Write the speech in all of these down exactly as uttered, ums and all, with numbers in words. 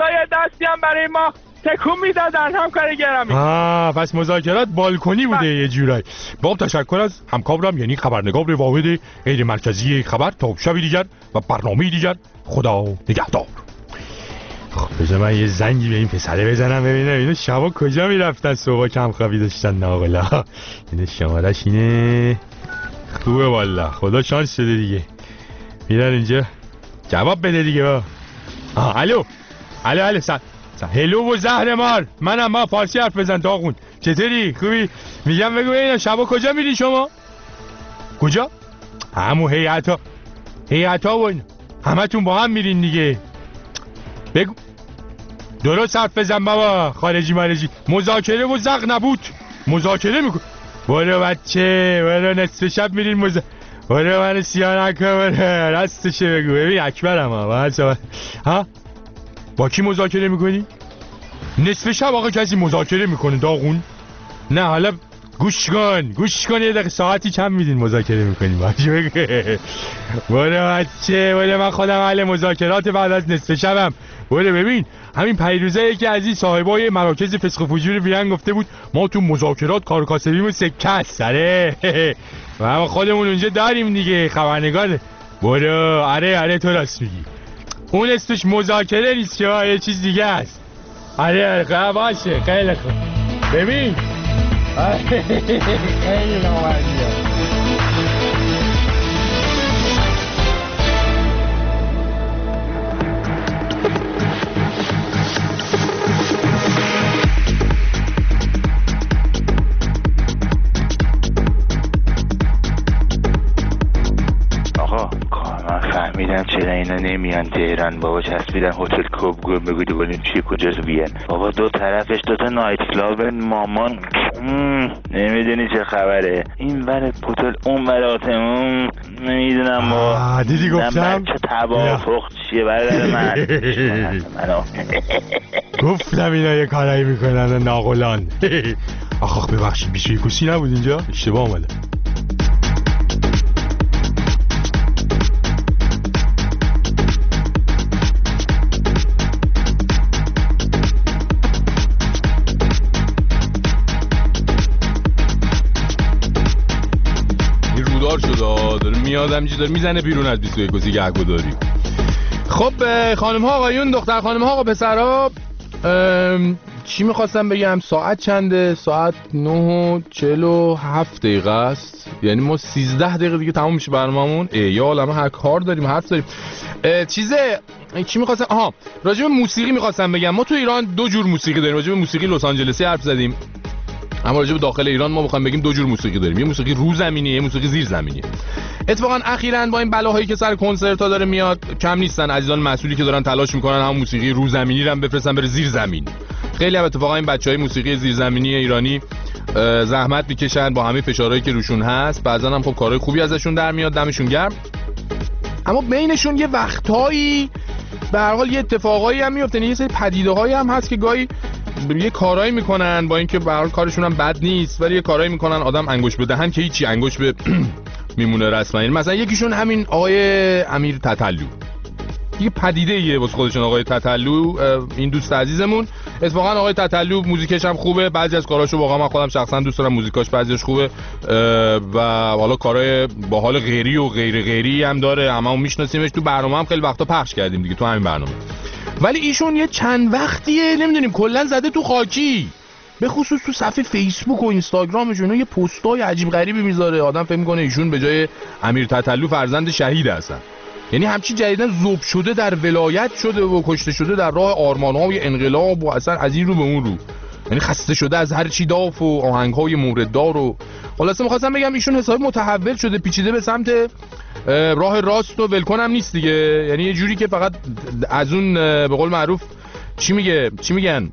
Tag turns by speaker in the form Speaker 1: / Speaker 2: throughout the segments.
Speaker 1: یه دستی هم برای ما تکون میدادن همکار گرامی.
Speaker 2: آه پس مذاکرات بالکنی بوده یه جورایی. با تشکر از همکارم یعنی خبرنگار واحد غیر مرکزی خبر. تا شبی دیگر و برنامه دیگر، خدا نگهدار. خب بذار من یه زنگی به این پسره بزنم ببینم اینو شبا کجا میرفتن صبح کم خوابی داشتن ناقلا. اینو شمارش اینه. خوبه والا، خدا شانس شده دیگه. میرن اینجا جواب بده دیگه. با آه الو الو الو سلام. هلو و زهر مار، منم. ما فارسی حرف بزن داغون. چطوری؟ خوبی؟ میگم بگو اینا شبا کجا میری شما؟ کجا؟ همون هیئتا هیئتا و اینا همه تون با هم میرین دیگه. بگو درست حرف بزن بابا. خارجی مارجی مذاکره و زغ نبود. مذاکره میکن. برو بچه برو، نصف شب میرین مذا برو من سیاه نکن. برو راستشه بگو. ببین اکبرم ها. ها با کی مذاکره میکنی؟ نصف شب آقا کسی مذاکره میکنه داغون؟ نه حالا گوش کن گوش کن یه دقیقه ساعتی چند میدین مذاکره میکنیم؟ برو بچه برو، من خودم اهل مذاکرات بعد از نصف شبم. برو ببین همین پیروزه یکی از این صاحبای مراکز فسق و فجور بیان گفته بود ما تو مذاکرات کار کاسبیم و سکه است. آره و ما خودمون اونجا داریم دیگه خبرنگار. برو آره آره تو راست میگی. اون اسمش مذاکره نیست که یه چیز دیگه است. آره آره باشه خیلی خوب. ببین خیلی نامردیه.
Speaker 3: میدم چرا اینا نمیان تهران بابا. چسبیدن هتل کوبگو. بگو دوباره چی کجاست بیان بابا. دو طرفش دوتا نایت کلاب مامان. نمیدونی چه خبره. این ور هتل اون ور آتمون. نمیدونم بابا.
Speaker 2: دیدی گفتم
Speaker 3: چه توافق چیه برادر من.
Speaker 2: گفتم اینا یه کارایی میکنن ناقلان. آخ آخ ببخشید بیست و یک کسی نبود اینجا، اشتباه اومده.
Speaker 4: میادم چی داره میزنه بیرون از بیست و یک کسی گهگداری. خب خانم ها آقایون، دختر خانم ها آقا پسرها، چی میخواستم بگم؟ ساعت چنده؟ ساعت نه و چهل و هفت دقیقه است. یعنی ما سیزده دقیقه دیگه تموم میشه برنامه‌مون. یا عالمه هر کار داریم حرف داریم. چیزه چی میخواستم؟ آها راجع به موسیقی میخواستم بگم. ما تو ایران دو جور موسیقی داریم. راجع به موسیقی لس آنجلسی حرف زدیم، اما راجع به داخل ایران ما میخوایم بگیم دو جور موسیقی داریم. یه موسیقی رو زمینی، یه موسیقی زیر زمینی. اتفاقا اخیراً با این بلاهایی که سر کنسرت‌ها داره میاد کم نیستن عزیزان مسئولی که دارن تلاش میکنن هم موسیقی رو زمینی رو هم بفرستن بره زیر زمین. خیلی هم اتفاقا این بچهای موسیقی زیر زمینی ایرانی زحمت میکشن با همه فشارهایی که روشون هست. بعضن هم خب کارهای خوبی ازشون در میاد، دمشون گرم. اما بینشون یه وقتایی به هر حال یه اتفاقایی هم میفته، یه سری پدیده‌هایی هم هست که گاهی یه کارایی میکنن با اینکه به هر حال کارشون هم بد نیست، ولی یه کارایی میکنن آدم انگوش بدهن که هیچی انگوش به میمونه رسما. مثلا یکیشون همین آقای امیر تتلو، یه پدیده ایه واسه خودشون آقای تتلو. این دوست عزیزمون اتفاقا آقای تتلو موزیکش هم خوبه، بعضی از کاراشو واقعا من خودم شخصا دوست دارم، موزیکاش بعضیش خوبه و حالا کارهای باحال غیری و غیر غیری هم داره، هممون میشناسیمش، تو برنامه هم خیلی وقتا پخش کردیم دیگه تو همین برنامه. ولی ایشون یه چند وقتیه نمیدونیم کلا زده تو خاکی، به خصوص تو صفحه فیسبوک و اینستاگرامشون یه پستای عجیب غریبی میذاره، آدم فکر میکنه ایشون به جای امیر تتلو فرزند شهید هستن. یعنی همچی جدیدن ذوب شده در ولایت شده و کشته شده در راه آرمان‌های انقلاب و اصلا از این رو به اون رو، یعنی خسته شده از هر چی داف و آهنگ‌های مورددار. و خلاصه می‌خواستم بگم ایشون حسابی متحول شده، پیچیده به سمت راه راست و ولکن هم نیست دیگه. یعنی یه جوری که فقط از اون به قول معروف چی میگه چی میگن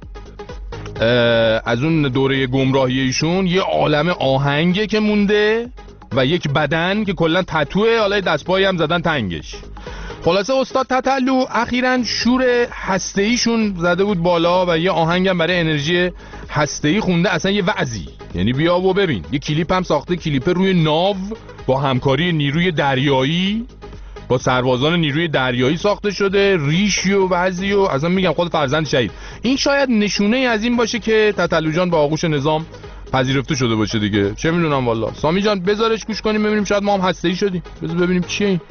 Speaker 4: از اون دوره گمراهی ایشون یه عالم آهنگه که مونده و یک بدن که کلا تتوه، حالا دستپایی هم زدن تنگش. خلاصه استاد تتلو اخیراً شور هسته‌ایشون زده بود بالا و یه آهنگم برای انرژی هسته‌ای خونده، اصلا یه وعظی. یعنی بیا و ببین، یه کلیپ هم ساخته، کلیپ روی ناو با همکاری نیروی دریایی با سربازان نیروی دریایی ساخته شده، ریشی و وزی و اصلا میگم خود فرزند شهید. این شاید نشونه ای از این باشه که تتلو جان با آغوش نظام پذیرفته شده باشه دیگه. چه میدونم والا. سامی جان بذارش گوش کنیم ببینیم شاید ما هم هسته‌ای شدیم. بذار ببینیم چیه این.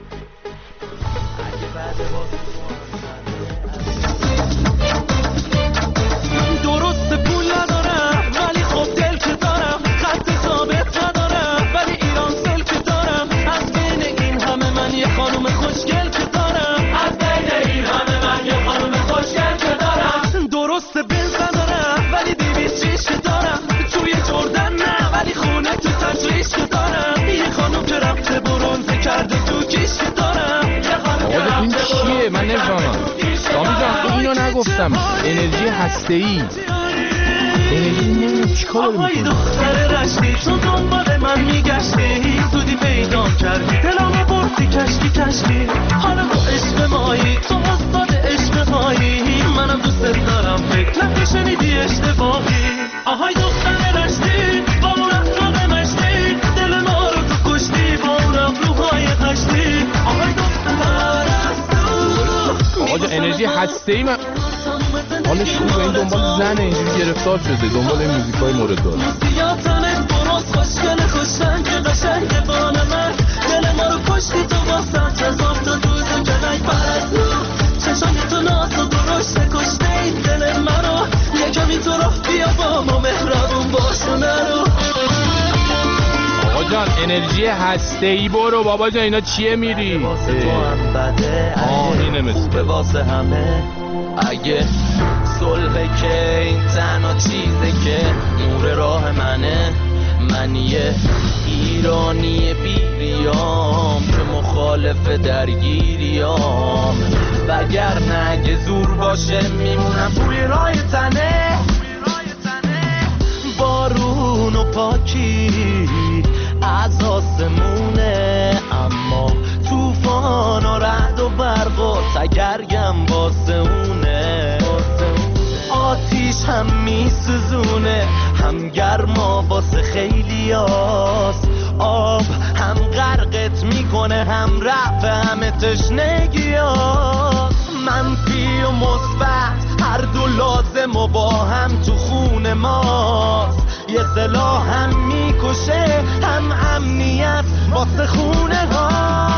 Speaker 5: درست پول ندارم ولی خب دل که دارم، خط ثابت ندارم ولی ایران سل که دارم، از بین این همه من یه خانوم خوشگل که دارم، از بین این همه من یه خانوم خوشگل که دارم. درست بنز ندارم ولی دیویس ریش که دارم، توی جردن نه ولی خونه تو تجریش که دارم، یه خانوم که رفته برونزه کرده تو کیش که دارم، یه خانوم که
Speaker 4: این
Speaker 5: رفته
Speaker 4: چیه؟ من نمیفهمم. سامی جان اینو نگفتم. انرژی هسته‌ای. انرژی نمیدونم چیکار داری
Speaker 5: آهای
Speaker 4: میکنی.
Speaker 5: دختر رشتی تو دنبال من میگشتی، زودی پیدا کردی دلمو بردی کشکی کشکی، حالا تو عشق مایی، تو استاد عشق مایی، منم دوست دارم فکر نکن شنیدی اشتباهی. آهای دختر رشتی با اون اخلاق مشتی، دل ما رو تو کشتی با اون ابروهای خشتی. آهای دختر رشتی
Speaker 4: آقا جان انرژی هسته‌ای من حالش خوبه. این دنبال زنه، اینجوری گرفتار شده دنبال این موزیکای مورد داره.
Speaker 5: سیاتنت برست خوشگل خوشنگ قشنگ بال من، دل ما رو کشتی تو با سبز هزار تا دوز و کلک پرستو، چشانی تو ناز و درشت کشته این دل منو، یکمی تو رو بیا با ما مهربون باش و نرو.
Speaker 4: آقا جان انرژی هسته‌ای برو بابا جان. اینا چیه میری؟
Speaker 5: واسه تو هم بده
Speaker 4: آه اینه مثل
Speaker 5: خوبه واسه همه، اگه صلحه که این تنها چیزه که نور راه منه، من یه ایرانی بیریام که مخالف درگیریام، وگرنه اگه زور باشه میمونم توی راه تنه. بارون و پاکی از آسمونه، اما توفان و رعد و برق و تگرگم واسه اونه، آتیش هم میسوزونه هم گرما واسه خیلی هاست، آب هم غرقت میکنه هم رفع همه تشنگی هاست، منفی و مثبت هر دو لازم و با هم تو خون ماست، یه سلاح هم میکشه هم امنیت واسه خونه ها،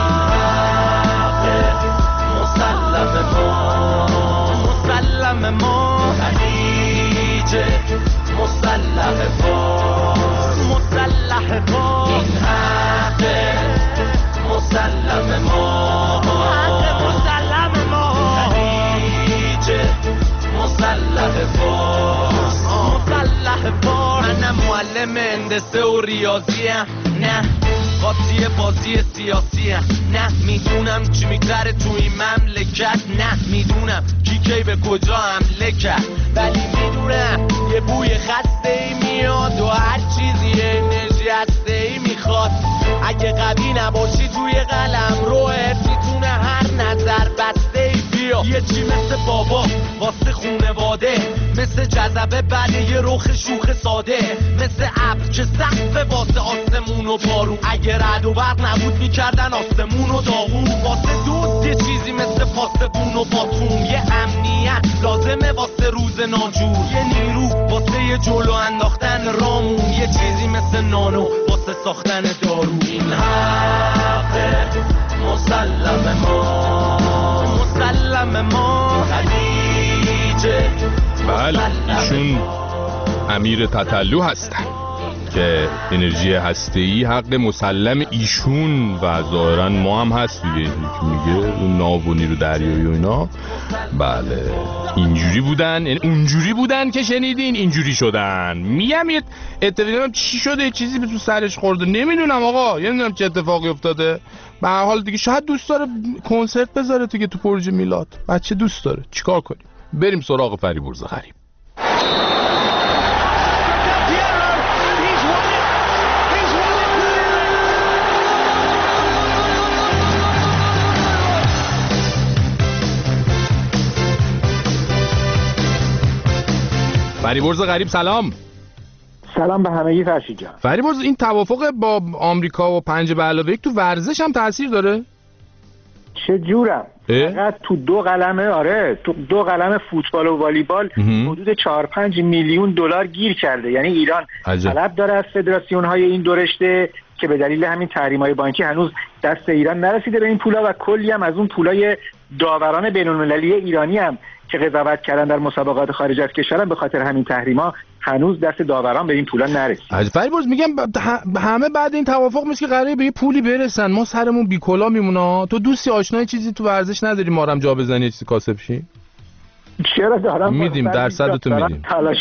Speaker 5: مسلم ما مسلم ما خلیجه، مسلح فارس مسلح فارس، این حقه مسلم ما حق مسلم ما خلیجه، مسلح فارس مسلح فارس. منم معلم هندسه و ریاضیم، نه قاطی بازی سیاسی هم. نه میدونم چی میگذره تو این مملکت، نه میدونم کی کی به کجا حمله کرد، ولی میدونم یه بوی خسته ای میاد و هر چیزی انرژی هسته ای میخواد، اگه قوی نباشی توی قلم روحت میتونه هر نظر بسته ای بیا، یه چی مثل بابا واسه خونواده، مثل جذبه بله یه رخ شوخ ساده، مثل ابر که سقف واسه آسمون و بارون، اگه رعد و برق نبود میکردن آسمون و داغون، واسه دوست یه چیزی مثل پاسبون و باتون، یه امنیت لازمه واسه روز ناجور، یه نیرو واسه یه جلو انداختن رامون، یه چیزی مثل نانو واسه ساختن دارو، این حقه مسلم ما مسلم ما خلیجه.
Speaker 4: بله ایشون امیر تتلو هستن که انرژی هسته‌ای حق مسلم ایشون و ظاهرا ما هم هست دیگه که میگه اون ناو و نیرو دریایی و اینا. بله اینجوری بودن، یعنی اونجوری بودن که شنیدین اینجوری شدن. میگم یه اتفاقی چی شده، چیزی به تو سرش خورده، نمیدونم آقا، نمیدونم چه اتفاقی افتاده. به هر حال دیگه شاید دوست داره کنسرت بذاره دیگه تو پروژه میلاد، بچه دوست داره، چیکار کنیم؟ بریم سراغ فریبرز غریب. فریبرز غریب سلام.
Speaker 6: سلام به همگی فرشید جان.
Speaker 4: فریبرز این توافق با آمریکا و پنج به علاوه یک تو ورزش هم تاثیر داره؟
Speaker 6: چه جورم
Speaker 4: اه؟
Speaker 6: فقط تو دو قلمه آره تو دو قلم فوتبال و والیبال
Speaker 4: مهم.
Speaker 6: حدود چهار پنج میلیون دلار گیر کرده. یعنی ایران
Speaker 4: عجب.
Speaker 6: طلب داره از فدراسیون های این دو رشته که به دلیل همین تحریم های بانکی هنوز دست ایران نرسیده به این پولا و کلی هم از اون پولای داوران بین‌المللی ایرانی هم که قضاوت کردن در مسابقات خارج از کشور به خاطر همین تحریما هنوز دست داوران به این پولا نرسید.
Speaker 4: عجب. فریبرز میگم ب- ه- همه بعد این توافق میشه که قراره به یه پولی برسن، ما سرمون بیکلا میمونه. تو دوستی آشنای چیزی تو ورزش نداری ما رو هم جا بزنی چیزی کاسب شی؟
Speaker 6: چرا دارم
Speaker 4: میدیم، درصدتو میدیم.
Speaker 6: تلاش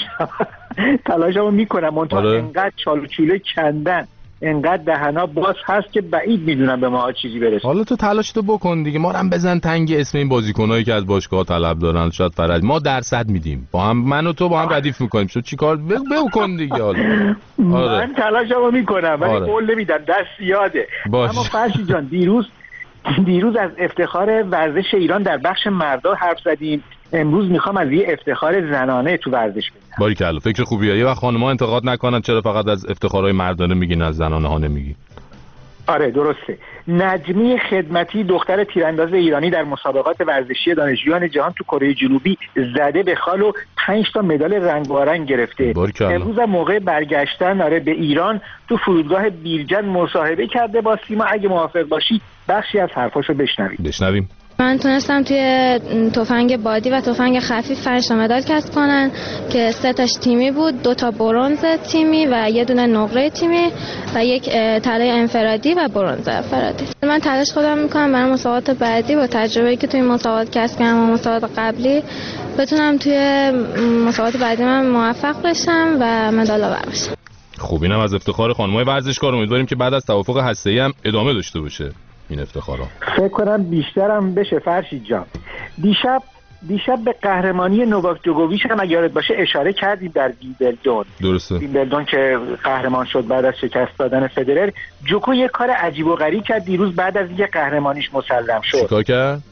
Speaker 6: تلاشمو میکنم منتها
Speaker 4: آره.
Speaker 6: انقدر چالو چوله کندن، انقدر دهنا باز هست که بعید میدونم به ما چیزی برسه.
Speaker 4: حالا تو تلاشتو بکن دیگه، ما رو هم بزن تنگ اسم این بازیکنایی که از باشگاه طلب دارن. شاید فرج ما درصد میدیم، با هم من و تو با هم ردیف میکنیم. شو چیکار بکن دیگه. حالا آره.
Speaker 6: من تلاشمو میکنم ولی
Speaker 4: آره.
Speaker 6: قول نمیدم، دست یاده.
Speaker 4: باش.
Speaker 6: اما فرشی جان دیروز دیروز از افتخار ورزش ایران در بخش مردا حرف زدیم، امروز میخوام از یه افتخار زنانه تو ورزش بگم.
Speaker 4: باریکلا، فکر خوبیه. یه وقت خانم‌ها انتقاد نکنن چرا فقط از افتخارهای مردانه میگین از زنانه ها نمیگی.
Speaker 6: آره درسته. نجمی خدمتی دختر تیرانداز ایرانی در مسابقات ورزشی دانشجویان جهان تو کره جنوبی زده به خال و پنج تا مدال رنگارنگ گرفته.
Speaker 4: باریکلا.
Speaker 6: امروز هم موقع برگشتن آره به ایران تو فرودگاه بیرجن مصاحبه کرده با سیما. اگه موافق باشی بخشی از حرفاشو بشنویم.
Speaker 4: بشنویم.
Speaker 7: من تونستم توی تفنگ بادی و تفنگ خفیف پنج تا مدال کسب کنن که سه تاش تیمی بود، دو تا برنز تیمی و یه دونه نقره تیمی و یک طلای انفرادی و برنز انفرادی. من تلاش خودم میکنم برای مسابقات بعدی با تجربه‌ای که توی مسابقات کسب کردم و مسابقات قبلی بتونم توی مسابقات بعدی من موفق بشم و مدال آور بشم.
Speaker 4: خوب، اینم از افتخار خانم‌های ورزشکار. امیدواریم که بعد از توافق هسته‌ای هم ادامه داشته باشه این افتخارا.
Speaker 6: فکر کنم بیشترم بشه فرشید جان. دیشب دیشب به قهرمانی نوواک جوکوویچ هم اگه یادت باشه اشاره کردیم در ویمبلدون.
Speaker 4: درسته.
Speaker 6: ویمبلدون که قهرمان شد بعد از شکست دادن فدرر. جوکو یه کار عجیب و غریب کرد دیروز بعد از اینکه قهرمانیش مسلم شد.
Speaker 4: چیکار کرد؟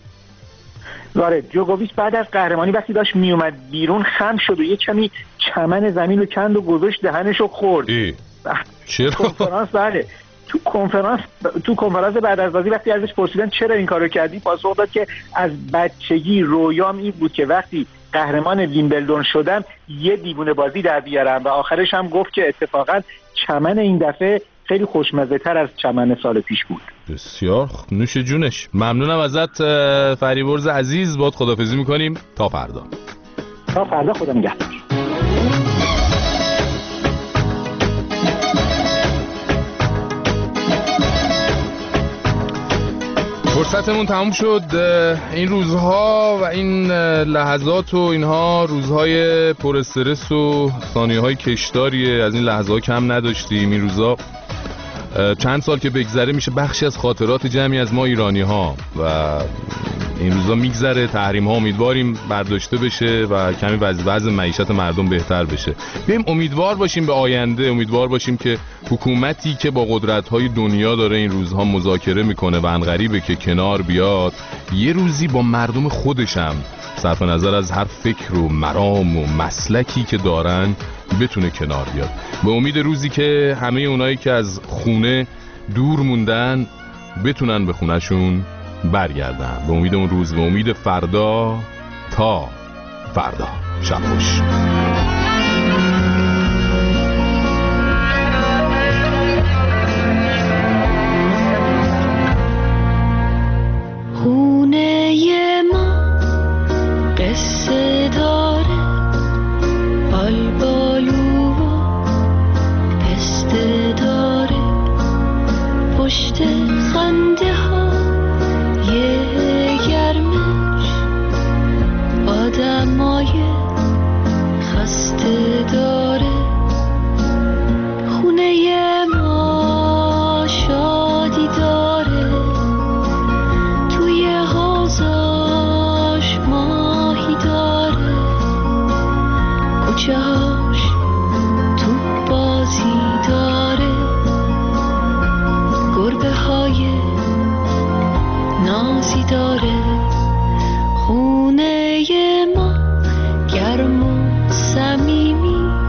Speaker 6: آره جوکوویچ بعد از قهرمانی وقتی داشت میومد بیرون خم شد و یه کمی چمن زمین رو کند و گذاشت دهنشو خورد.
Speaker 4: ای. چرا؟
Speaker 6: کنفرانس بله تو کنفرانس تو کنفرانس بعد از بازی وقتی ازش پرسیدن چرا این کارو کردی پاسخ داد که از بچگی رویام این بود که وقتی قهرمان ویمبلدون شدم یه دیوونه بازی در بیارم و آخرش هم گفت که اتفاقا چمن این دفعه خیلی خوشمزه تر از چمن سال پیش بود.
Speaker 4: بسیار نوش جونش. ممنونم ازت فریبرز عزیز. باهات خداحافظی میکنیم تا فردا.
Speaker 6: تا فردا، خدا نگهدار.
Speaker 4: فرصتمون تموم شد. این روزها و این لحظات و اینها روزهای پر استرس و ثانیه‌های کشداریه. از این لحظه‌ها کم نداشتیم. این روزها چند سال که بگذره میشه بخشی از خاطرات جمعی از ما ایرانی‌ها و این روزا میگذره. تحریم ها امیدواریم برداشته بشه و کمی وضع معیشت مردم بهتر بشه. بیایم امیدوار باشیم به آینده، امیدوار باشیم که حکومتی که با قدرت‌های دنیا داره این روزها مذاکره میکنه و انقریبه که کنار بیاد، یه روزی با مردم خودشم صرف نظر از هر فکر و مرام و مسلکی که دارن بتونه کنار بیاد. به امید روزی که همه اونایی که از خونه دور موندن بتونن به خونهشون برگردن. به امید اون روز، به امید فردا. تا فردا، شب خوش.
Speaker 8: خونه ما قصه داره، آلبالو و پسته داره، پشت خنده ها یه گرمش آدمای خسته داره. خونه ما شادی داره، توی حوضاش ماهی داره، کوچه هاش تو بازی داره، گربه های نازی داره. خونه ما گرم و صمیمی